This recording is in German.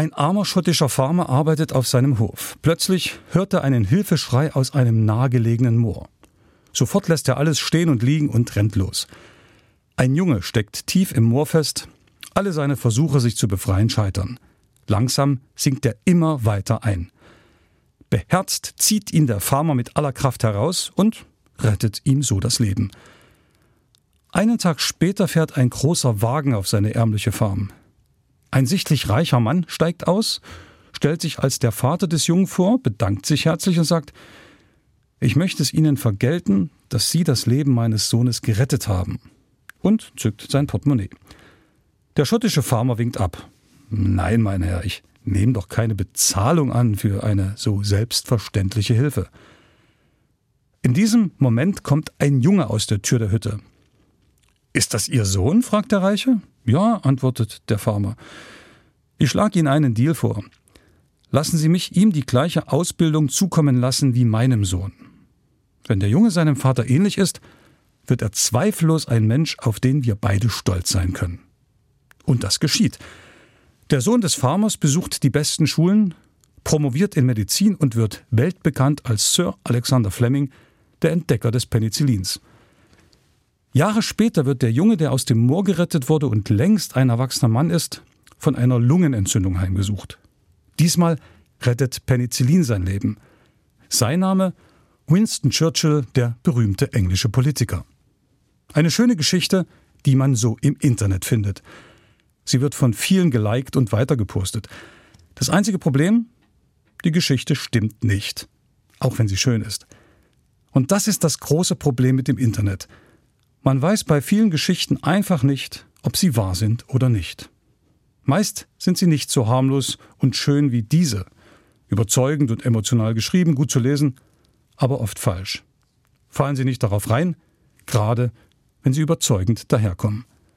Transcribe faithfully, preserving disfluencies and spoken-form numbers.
Ein armer schottischer Farmer arbeitet auf seinem Hof. Plötzlich hört er einen Hilfeschrei aus einem nahegelegenen Moor. Sofort lässt er alles stehen und liegen und rennt los. Ein Junge steckt tief im Moor fest. Alle seine Versuche, sich zu befreien, scheitern. Langsam sinkt er immer weiter ein. Beherzt zieht ihn der Farmer mit aller Kraft heraus und rettet ihm so das Leben. Einen Tag später fährt ein großer Wagen auf seine ärmliche Farm. Ein sichtlich reicher Mann steigt aus, stellt sich als der Vater des Jungen vor, bedankt sich herzlich und sagt: Ich möchte es Ihnen vergelten, dass Sie das Leben meines Sohnes gerettet haben. Und zückt sein Portemonnaie. Der schottische Farmer winkt ab. Nein, mein Herr, ich nehme doch keine Bezahlung an für eine so selbstverständliche Hilfe. In diesem Moment kommt ein Junge aus der Tür der Hütte. Ist das Ihr Sohn? Fragt der Reiche. Ja, antwortet der Farmer. Ich schlage Ihnen einen Deal vor. Lassen Sie mich ihm die gleiche Ausbildung zukommen lassen wie meinem Sohn. Wenn der Junge seinem Vater ähnlich ist, wird er zweifellos ein Mensch, auf den wir beide stolz sein können. Und das geschieht. Der Sohn des Farmers besucht die besten Schulen, promoviert in Medizin und wird weltbekannt als Sir Alexander Fleming, der Entdecker des Penicillins. Jahre später wird der Junge, der aus dem Moor gerettet wurde und längst ein erwachsener Mann ist, von einer Lungenentzündung heimgesucht. Diesmal rettet Penicillin sein Leben. Sein Name: Winston Churchill, der berühmte englische Politiker. Eine schöne Geschichte, die man so im Internet findet. Sie wird von vielen geliked und weitergepostet. Das einzige Problem: die Geschichte stimmt nicht, auch wenn sie schön ist. Und das ist das große Problem mit dem Internet. Man weiß bei vielen Geschichten einfach nicht, ob sie wahr sind oder nicht. Meist sind sie nicht so harmlos und schön wie diese. Überzeugend und emotional geschrieben, gut zu lesen, aber oft falsch. Fallen Sie nicht darauf rein, gerade wenn sie überzeugend daherkommen.